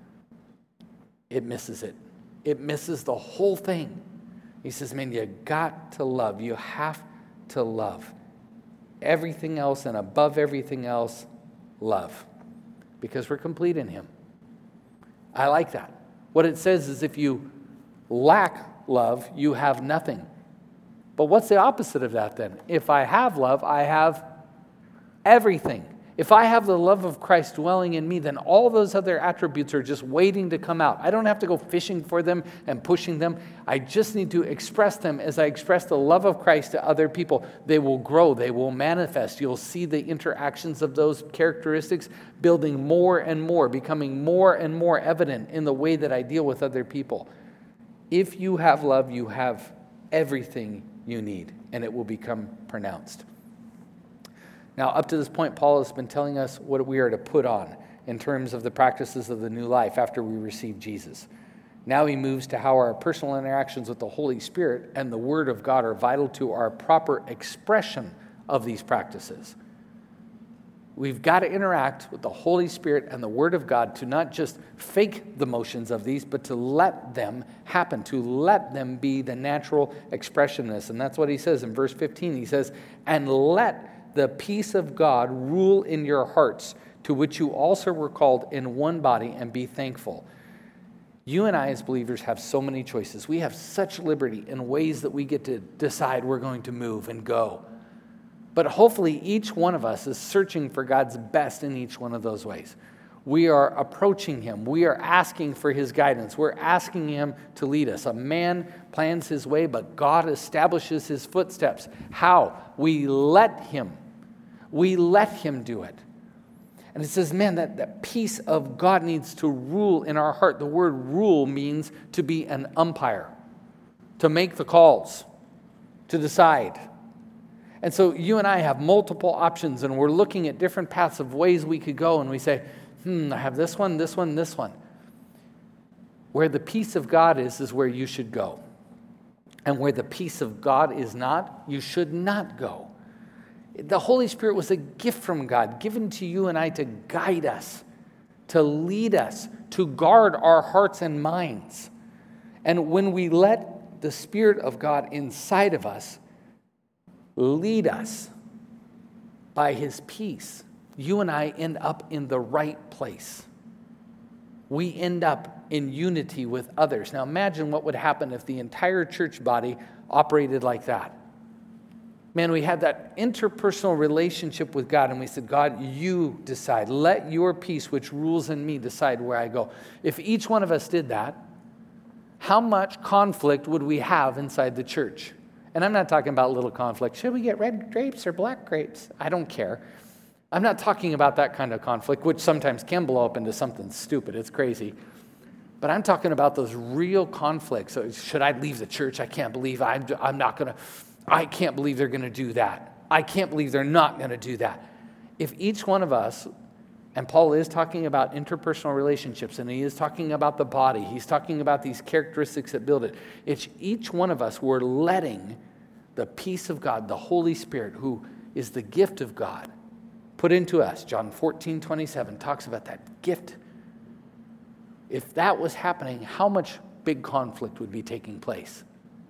it misses it. It misses the whole thing. He says, man, you got to love. You have to love. Everything else and above everything else, love. Because we're complete in him. I like that. What it says is if you lack love, you have nothing. But what's the opposite of that then? If I have love, I have everything. If I have the love of Christ dwelling in me, then all those other attributes are just waiting to come out. I don't have to go fishing for them and pushing them. I just need to express them as I express the love of Christ to other people. They will grow. They will manifest. You'll see the interactions of those characteristics building more and more, becoming more and more evident in the way that I deal with other people. If you have love, you have everything you need, and it will become pronounced. Now, up to this point, Paul has been telling us what we are to put on in terms of the practices of the new life after we receive Jesus. Now he moves to how our personal interactions with the Holy Spirit and the Word of God are vital to our proper expression of these practices. We've got to interact with the Holy Spirit and the Word of God to not just fake the motions of these, but to let them happen, to let them be the natural expression of this. And that's what he says in verse fifteen. He says, and let the peace of God rule in your hearts, to which you also were called in one body, and be thankful. You and I as believers have so many choices. We have such liberty in ways that we get to decide we're going to move and go. But hopefully each one of us is searching for God's best in each one of those ways. We are approaching him. We are asking for his guidance. We're asking him to lead us. A man plans his way, but God establishes his footsteps. How? We let him. We let him do it. And it says, man, that, that peace of God needs to rule in our heart. The word rule means to be an umpire, to make the calls, to decide. And so you and I have multiple options, and we're looking at different paths of ways we could go, and we say, hmm, I have this one, this one, this one. Where the peace of God is, is where you should go. And where the peace of God is not, you should not go. The Holy Spirit was a gift from God, given to you and I to guide us, to lead us, to guard our hearts and minds. And when we let the Spirit of God inside of us lead us by his peace, you and I end up in the right place. We end up in unity with others. Now imagine what would happen if the entire church body operated like that. Man, we had that interpersonal relationship with God, and we said, God, you decide. Let your peace, which rules in me, decide where I go. If each one of us did that, how much conflict would we have inside the church? And I'm not talking about little conflict. Should we get red grapes or black grapes? I don't care. I'm not talking about that kind of conflict, which sometimes can blow up into something stupid. It's crazy. But I'm talking about those real conflicts. So should I leave the church? I can't believe I'm, I'm not going to... I can't believe they're going to do that. I can't believe they're not going to do that. If each one of us, and Paul is talking about interpersonal relationships, and he is talking about the body, he's talking about these characteristics that build it. It's each one of us, we're letting the peace of God, the Holy Spirit, who is the gift of God, put into us. John fourteen twenty-seven talks about that gift. If that was happening, how much big conflict would be taking place?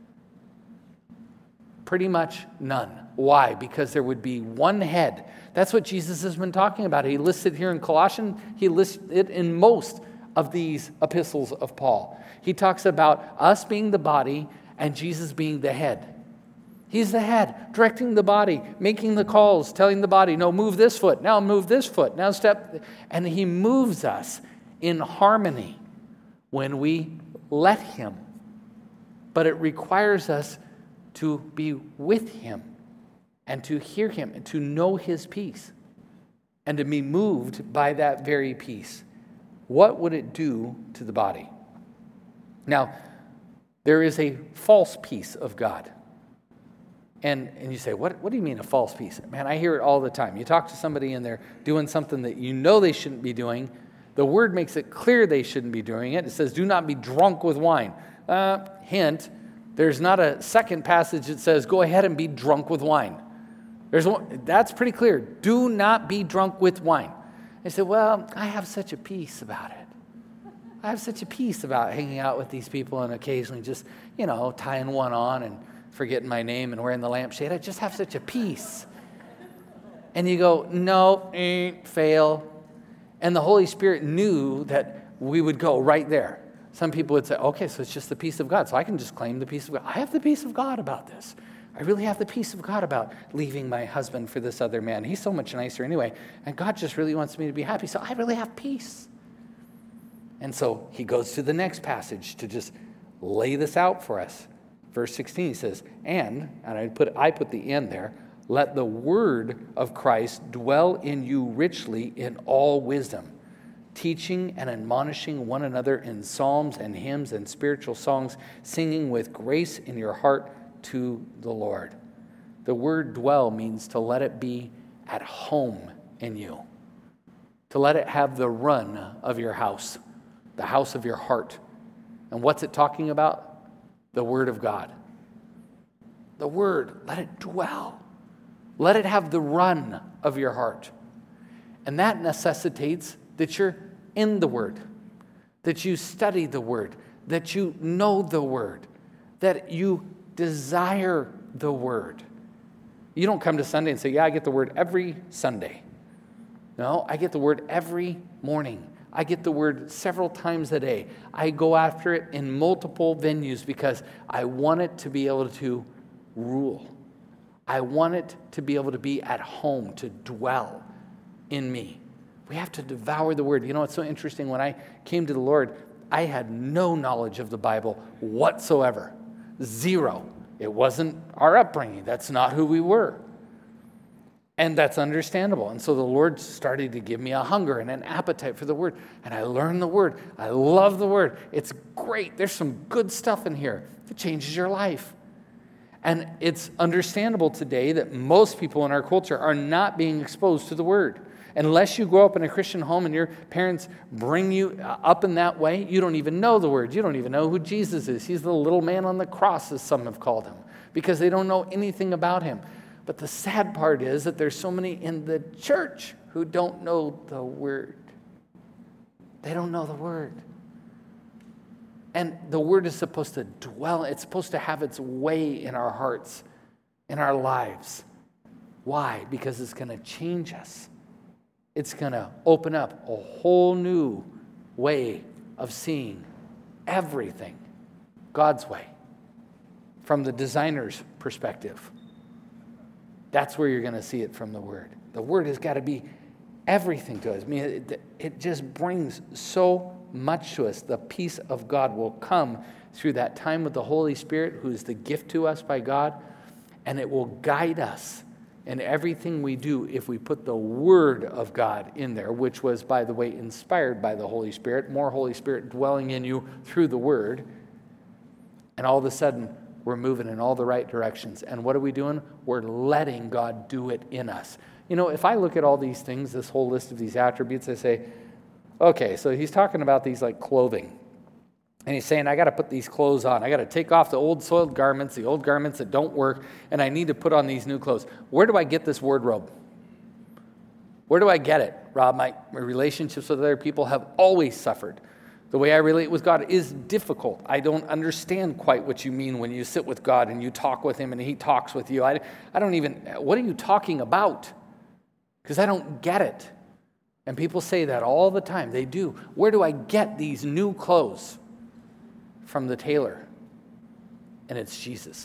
Pretty much none. Why? Because there would be one head. That's what Jesus has been talking about. He lists it here in Colossians. He lists it in most of these epistles of Paul. He talks about us being the body and Jesus being the head. He's the head, directing the body, making the calls, telling the body, no, move this foot, now move this foot, now step. And he moves us in harmony when we let him. But it requires us to be with him and to hear him and to know his peace and to be moved by that very peace. What would it do to the body? Now, there is a false peace of God. And and you say, what, what do you mean a false peace? Man, I hear it all the time. You talk to somebody and they're doing something that you know they shouldn't be doing. The word makes it clear they shouldn't be doing it. It says, do not be drunk with wine. Uh, hint, there's not a second passage that says, go ahead and be drunk with wine. There's one, that's pretty clear. Do not be drunk with wine. I said, well, I have such a peace about it. I have such a peace about hanging out with these people and occasionally just, you know, tying one on and forgetting my name and wearing the lampshade. I just have such a peace. And you go, no, eh, fail. And the Holy Spirit knew that we would go right there. Some people would say, okay, so it's just the peace of God. So I can just claim the peace of God. I have the peace of God about this. I really have the peace of God about leaving my husband for this other man. He's so much nicer anyway. And God just really wants me to be happy. So I really have peace. And so he goes to the next passage to just lay this out for us. Verse sixteen, he says, and, and I put I put the "and" there, let the word of Christ dwell in you richly in all wisdom, teaching and admonishing one another in psalms and hymns and spiritual songs, singing with grace in your heart to the Lord. The word dwell means to let it be at home in you, to let it have the run of your house, the house of your heart. And what's it talking about? The Word of God. The Word, let it dwell. Let it have the run of your heart. And that necessitates that you're in the Word, that you study the Word, that you know the Word, that you desire the Word. You don't come to Sunday and say, yeah, I get the Word every Sunday. No, I get the Word every morning. I get the Word several times a day. I go after it in multiple venues because I want it to be able to rule. I want it to be able to be at home, to dwell in me. We have to devour the Word. You know, it's so interesting. When I came to the Lord, I had no knowledge of the Bible whatsoever. Zero. It wasn't our upbringing. That's not who we were. And that's understandable. And so the Lord started to give me a hunger and an appetite for the Word. And I learned the Word. I love the Word. It's great. There's some good stuff in here that changes your life. And it's understandable today that most people in our culture are not being exposed to the Word. Unless you grow up in a Christian home and your parents bring you up in that way, you don't even know the Word. You don't even know who Jesus is. He's the little man on the cross, as some have called him, because they don't know anything about him. But the sad part is that there's so many in the church who don't know the Word. They don't know the Word. And the Word is supposed to dwell, it's supposed to have its way in our hearts, in our lives. Why? Because it's going to change us. It's going to open up a whole new way of seeing everything God's way, from the designer's perspective. That's where you're going to see it from the Word. The Word has got to be everything to us. I mean, it, it just brings so much to us. The peace of God will come through that time with the Holy Spirit, who is the gift to us by God, and it will guide us in everything we do if we put the Word of God in there, which was, by the way, inspired by the Holy Spirit, more Holy Spirit dwelling in you through the Word, and all of a sudden, we're moving in all the right directions. And what are we doing? We're letting God do it in us. You know, if I look at all these things, this whole list of these attributes, I say, okay, so he's talking about these like clothing. And he's saying, I got to put these clothes on. I got to take off the old soiled garments, the old garments that don't work, and I need to put on these new clothes. Where do I get this wardrobe? Where do I get it, Rob? My, my relationships with other people have always suffered. The way I relate with God is difficult. I don't understand quite what you mean when you sit with God and you talk with him and he talks with you. I, I don't even, what are you talking about? Because I don't get it. And people say that all the time. They do. Where do I get these new clothes? From the tailor. And it's Jesus.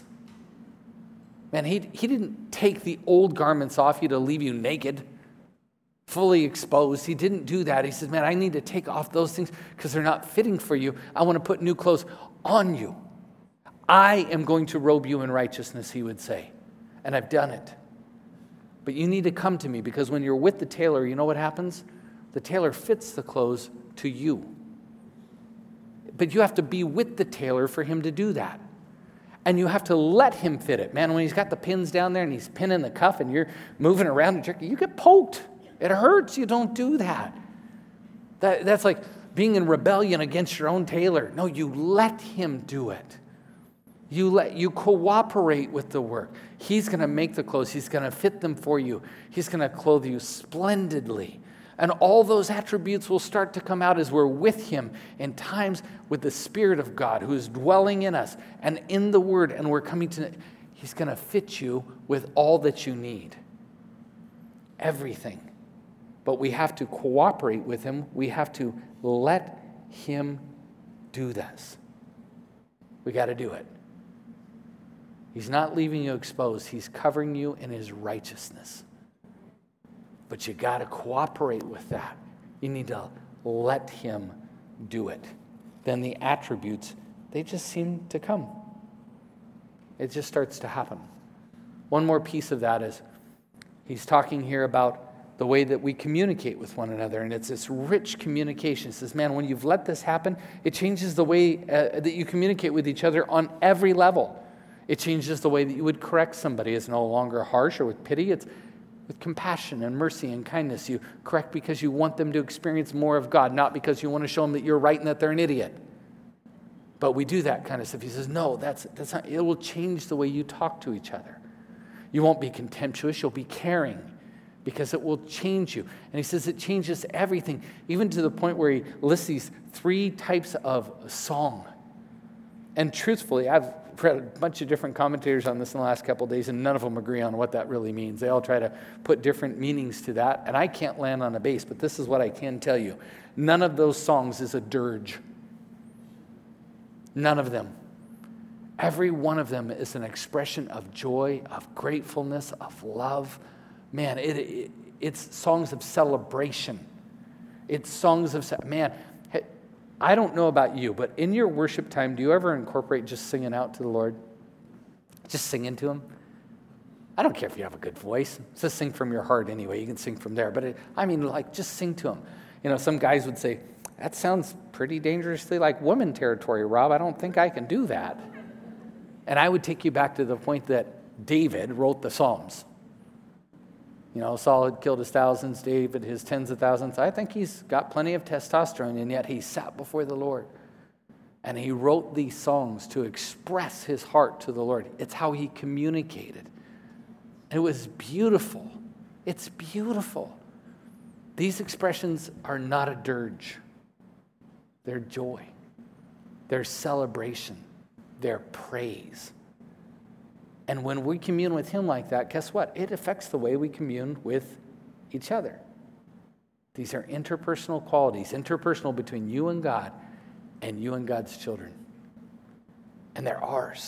Man, he, he didn't take the old garments off you to leave you naked, fully exposed. He didn't do that. He said, man, I need to take off those things because they're not fitting for you. I want to put new clothes on you. I am going to robe you in righteousness, he would say. And I've done it. But you need to come to me, because when you're with the tailor, you know what happens? The tailor fits the clothes to you. But you have to be with the tailor for him to do that. And you have to let him fit it. Man, when he's got the pins down there and he's pinning the cuff and you're moving around and jerking, you get poked. It hurts. You don't do that. that. That's like being in rebellion against your own tailor. No, you let him do it. You let you cooperate with the work. He's going to make the clothes. He's going to fit them for you. He's going to clothe you splendidly. And all those attributes will start to come out as we're with him in times with the Spirit of God who is dwelling in us and in the Word, and we're coming to, he's going to fit you with all that you need. Everything. But we have to cooperate with him. We have to let him do this. We got to do it. He's not leaving you exposed. He's covering you in his righteousness. But you got to cooperate with that. You need to let him do it. Then the attributes, they just seem to come. It just starts to happen. One more piece of that is he's talking here about the way that we communicate with one another, and it's this rich communication. He says, man, when you've let this happen, it changes the way uh, that you communicate with each other on every level. It changes the way that you would correct somebody. It's no longer harsh or with pity. It's with compassion and mercy and kindness. You correct because you want them to experience more of God, not because you want to show them that you're right and that they're an idiot. But we do that kind of stuff. He says, no, that's, that's not, it will change the way you talk to each other. You won't be contemptuous, you'll be caring, because it will change you. And he says it changes everything, even to the point where he lists these three types of song. And truthfully, I've read a bunch of different commentators on this in the last couple of days, and none of them agree on what that really means. They all try to put different meanings to that, and I can't land on a base, but this is what I can tell you. None of those songs is a dirge. None of them. Every one of them is an expression of joy, of gratefulness, of love. Man, it, it it's songs of celebration. It's songs of, man, I don't know about you, but in your worship time, do you ever incorporate just singing out to the Lord? Just singing to him? I don't care if you have a good voice. Just sing from your heart anyway. You can sing from there. But it, I mean, like, just sing to him. You know, some guys would say, that sounds pretty dangerously like woman territory, Rob. I don't think I can do that. And I would take you back to the point that David wrote the Psalms. You know, Saul had killed his thousands, David his tens of thousands. I think he's got plenty of testosterone, and yet he sat before the Lord. And he wrote these songs to express his heart to the Lord. It's how he communicated. It was beautiful. It's beautiful. These expressions are not a dirge. They're joy. They're celebration. They're praise. And when we commune with him like that, guess what? It affects the way we commune with each other. These are interpersonal qualities, interpersonal between you and God and you and God's children. And they're ours.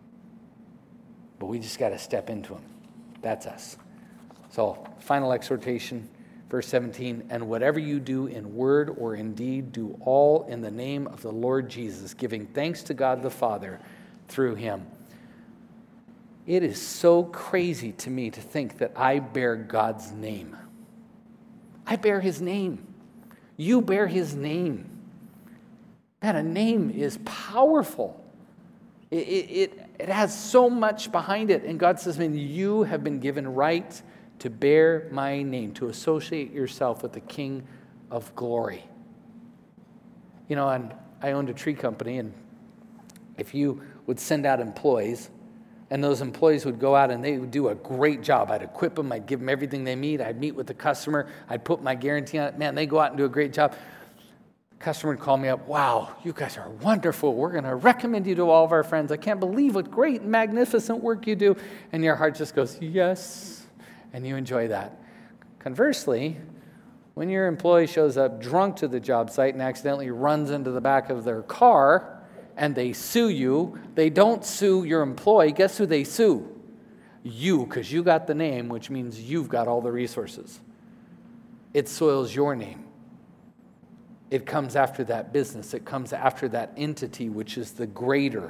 But we just got to step into them. That's us. So, final exhortation, verse seventeen, and whatever you do in word or in deed, do all in the name of the Lord Jesus, giving thanks to God the Father through him. It is so crazy to me to think that I bear God's name. I bear his name. You bear his name. Man, a name is powerful. It, it, it has so much behind it. And God says, man, you have been given right to bear my name, to associate yourself with the King of glory. You know, and I owned a tree company, and if you would send out employees, and those employees would go out and they would do a great job. I'd equip them. I'd give them everything they need. I'd meet with the customer. I'd put my guarantee on it. Man, they go out and do a great job. The customer would call me up. Wow, you guys are wonderful. We're going to recommend you to all of our friends. I can't believe what great, magnificent work you do. And your heart just goes, yes. And you enjoy that. Conversely, When your employee shows up drunk to the job site and accidentally runs into the back of their car and they sue you, they don't sue your employee. Guess who they sue? You, because you got the name, which means you've got all the resources. It soils your name. It comes after that business. It comes after that entity, which is the greater.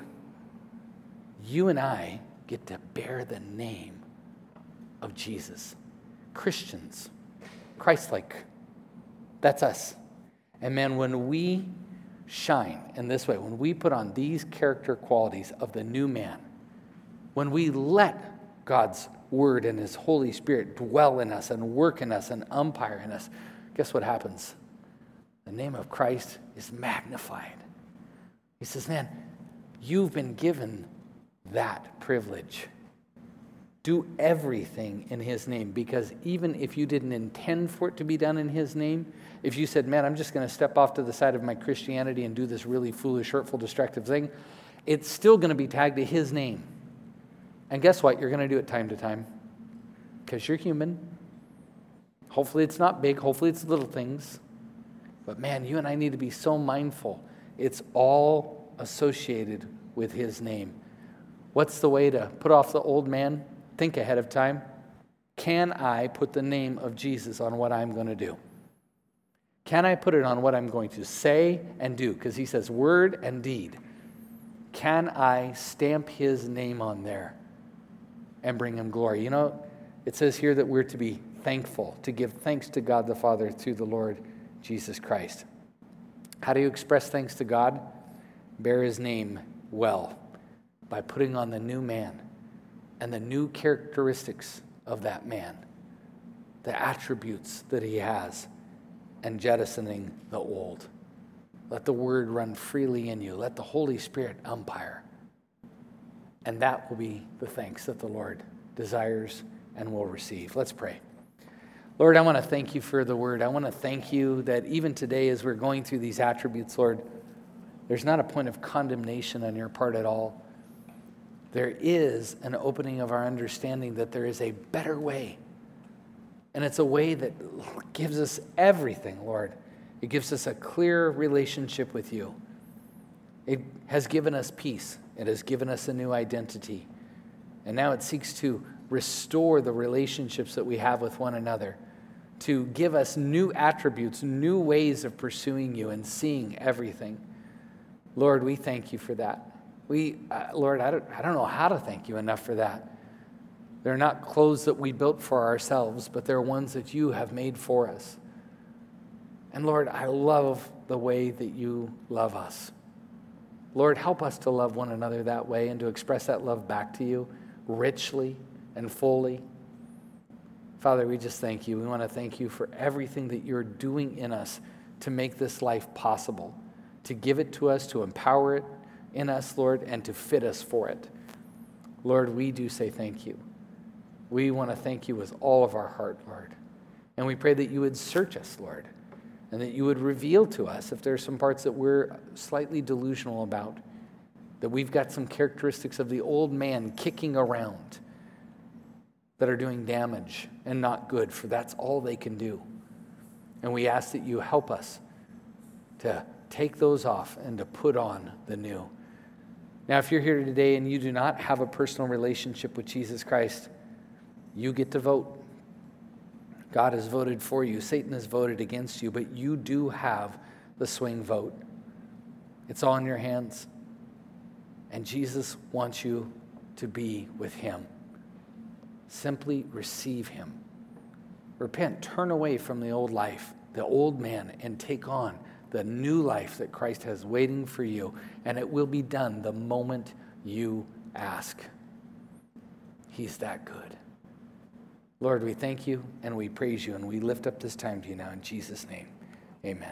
You and I get to bear the name of Jesus. Christians, Christ-like. That's us. And man, when we shine in this way, when we put on these character qualities of the new man, when we let God's word and his Holy Spirit dwell in us and work in us and umpire in us, guess what happens? The name of Christ is magnified. He says, man, you've been given that privilege. Do everything in his name, because even if you didn't intend for it to be done in his name, if you said, man, I'm just going to step off to the side of my Christianity and do this really foolish, hurtful, destructive thing, it's still going to be tagged to his name. And guess what? You're going to do it time to time, because you're human. Hopefully it's not big. Hopefully it's little things. But man, you and I need to be so mindful. It's all associated with his name. What's the way to put off the old man? Think ahead of time. Can I put the name of Jesus on what I'm going to do? Can I put it on what I'm going to say and do? Because he says word and deed. Can I stamp his name on there and bring him glory? You know, it says here that we're to be thankful, to give thanks to God the Father through the Lord Jesus Christ. How do you express thanks to God? Bear his name well, by putting on the new man and the new characteristics of that man, the attributes that he has, and jettisoning the old. Let the word run freely in you. Let the Holy Spirit umpire. And that will be the thanks that the Lord desires and will receive. Let's pray. Lord, I want to thank you for the word. I want to thank you that even today as we're going through these attributes, Lord, there's not a point of condemnation on your part at all. There is an opening of our understanding that there is a better way. And it's a way that gives us everything, Lord. It gives us a clear relationship with you. It has given us peace. It has given us a new identity. And now it seeks to restore the relationships that we have with one another, to give us new attributes, new ways of pursuing you and seeing everything. Lord, we thank you for that. We, uh, Lord, I don't, I don't know how to thank you enough for that. They're not clothes that we built for ourselves, but they're ones that you have made for us. And Lord, I love the way that you love us. Lord, help us to love one another that way and to express that love back to you richly and fully. Father, we just thank you. We want to thank you for everything that you're doing in us to make this life possible, to give it to us, to empower it in us, Lord, and to fit us for it. Lord, we do say thank you. We want to thank you with all of our heart, Lord. And we pray that you would search us, Lord, and that you would reveal to us if there's some parts that we're slightly delusional about, that we've got some characteristics of the old man kicking around that are doing damage and not good, for that's all they can do. And we ask that you help us to take those off and to put on the new. Now, if you're here today and you do not have a personal relationship with Jesus Christ, you get to vote. God has voted for you. Satan has voted against you, but you do have the swing vote. It's all in your hands. And Jesus wants you to be with him. Simply receive him. Repent. Turn away from the old life, the old man, and take on the new life that Christ has waiting for you. And it will be done the moment you ask. He's that good. Lord, we thank you and we praise you and we lift up this time to you now in Jesus' name. Amen.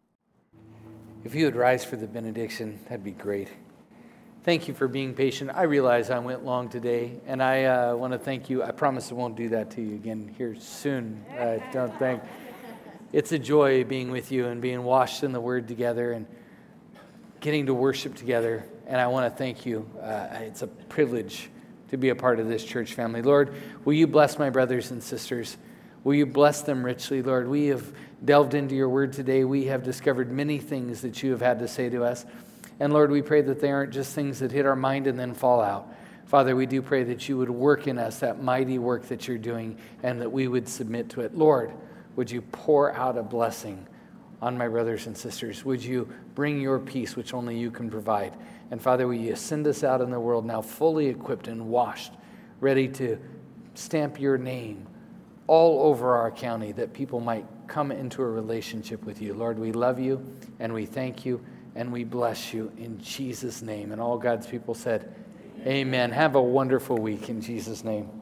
If you would rise for the benediction, that'd be great. Thank you for being patient. I realize I went long today, and I uh, want to thank you. I promise I won't do that to you again here soon. Uh, don't think. It's a joy being with you and being washed in the Word together and getting to worship together. And I want to thank you. Uh, it's a privilege to be a part of this church family. Lord, will you bless my brothers and sisters? Will you bless them richly, Lord? We have delved into your word today. We have discovered many things that you have had to say to us. And Lord, we pray that they aren't just things that hit our mind and then fall out. Father, we do pray that you would work in us that mighty work that you're doing and that we would submit to it. Lord, would you pour out a blessing on my brothers and sisters? Would you bring your peace, which only you can provide? And Father, will you send us out in the world now fully equipped and washed, ready to stamp your name all over our county, that people might come into a relationship with you. Lord, we love you and we thank you and we bless you in Jesus' name. And all God's people said, amen. Have a wonderful week in Jesus' name.